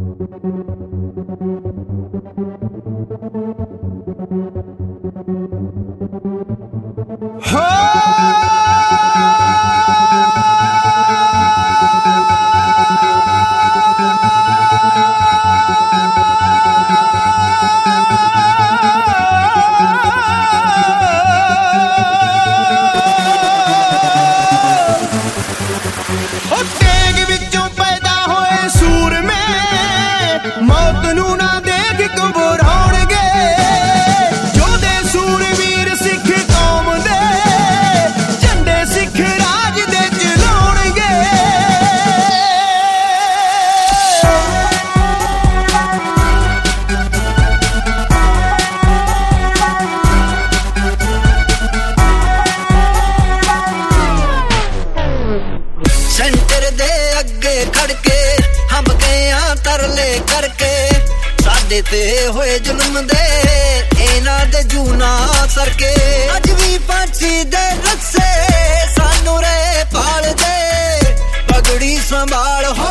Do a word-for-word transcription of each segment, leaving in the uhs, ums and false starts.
ते होए जुल्म दे इना दे जूना सरके अज भी फांसी दे रस्से सानू रे पाल दे पगड़ी संभाल हो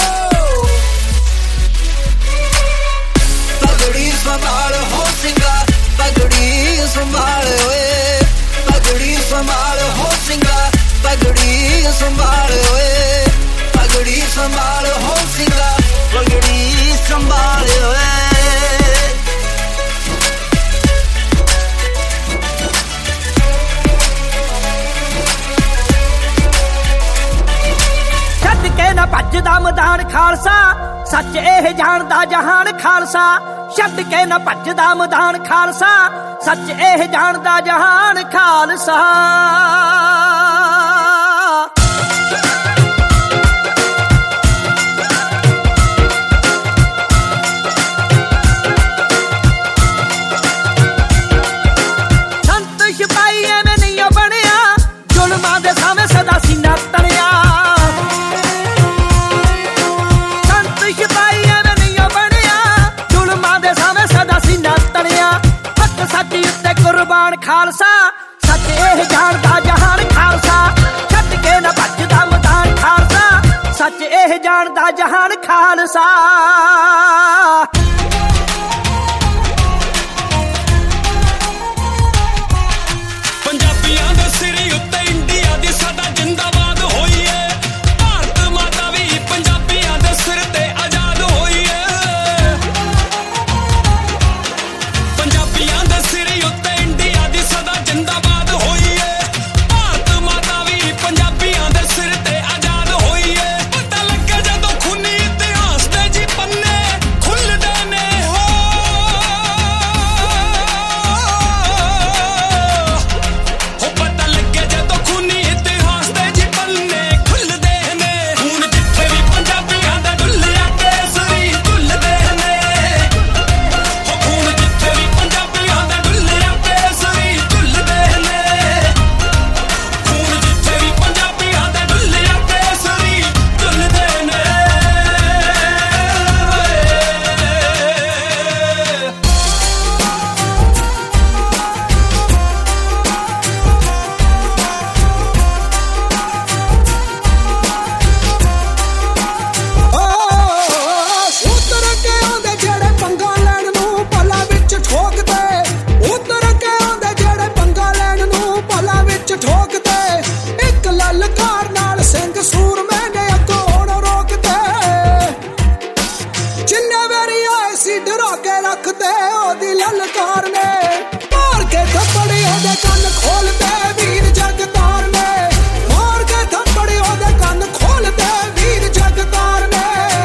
पगड़ी संभाल हो सिंगा पगड़ी संभाल ओए पगड़ी संभाल हो सिंगा पगड़ी संभाल ओए पगड़ी संभाल हो सिंगा पगड़ी संभाल ओए भजदा मैदान खालसा सच एह जानदा जहान खालसा छड्ड के न भजदा मैदान खालसा सच एह जानदा जहान खालसा संत सिपाही एवें नहीं बनिया जुल्मां दे सामने सदा सीना तणिया सच उत्ते कुर्बान खालसा सच एह जानदा जहान खालसा छड्ड के न भजदा मैदान खालसा सच एह जानदा जहान खालसा पंजाबियां दे सिर उत्ते इंडिया दी सदा जिंदाबाद होई है भारत माता भी पंजाबियां दे सिर ते आजाद होई है पंजाबियां दे सिर उत्ते इंडिया दी सदा जिंदाबाद होई है भारत माता भी पंजाबियां दे सिर ते आजाद होई है पता लगे जदों खूनी इतिहास दे जी पन्ने खुलदे ने हो हो पता लगे जदों खूनी इतिहास दे जी पन्ने खुलदे ने खून जिथे भी पंजाबियां दा डुल्लिया केसरी डुलदे ने हो खून जिथे भी पंजाबियां दा डुल्लिया केसरी डुलदे ने खून जिथे भी पंजाबियां दा डुल्लिया केसरी डुलदे ने ਉਤਰ ਕੇ ਆਉਂਦੇ ਜਿਹੜੇ ਪੰਗਾ ਲੈਣ ਨੂੰ ਭਲਾ ਵਿੱਚ ਠੋਕਦੇ ਉਤਰ ਕੇ ਆਉਂਦੇ ਜਿਹੜੇ ਪੰਗਾ ਲੈਣ ਨੂੰ ਭਲਾ ਵਿੱਚ ਠੋਕਦੇ ਇੱਕ ਲਲਕਾਰ ਨਾਲ ਸਿੰਘ ਸੂਰਮੇ ਨੇ ਅੱਗੋਂ ਹੁਣ ਰੋਕਦੇ ਜਿੰਨੇ ਵਾਰੀ ਆਏ ਸੀ ਡਰਾ ਕੇ ਰੱਖਦੇ ਉਹਦੀ ਲਲਕਾਰ ਨੇ ਮਾਰ ਕੇ ਥੱਪੜੀ ਉਹਦੇ ਕੰਨ ਖੋਲਦੇ ਵੀਰ ਜਗਤਾਰ ਨੇ ਮਾਰ ਕੇ ਥੱਪੜੀ ਉਹਦੇ ਕੰਨ ਖੋਲਦੇ ਵੀਰ ਜਗਤਾਰ ਨੇ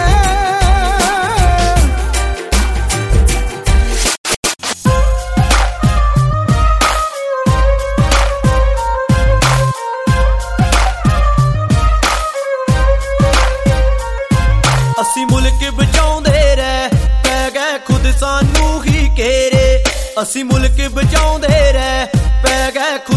ਅਸੀਂ ਮੁਲਕ ਬਚਾਉਂਦੇ ਰਹਿ ਪੈ ਗਏ ਖੁਦ ਸਾਨੂੰ ਹੀ ਘੇਰੇ ਅਸੀਂ ਮੁਲਕ ਬਚਾਉਂਦੇ ਰਹਿ ਪੈ ਗਏ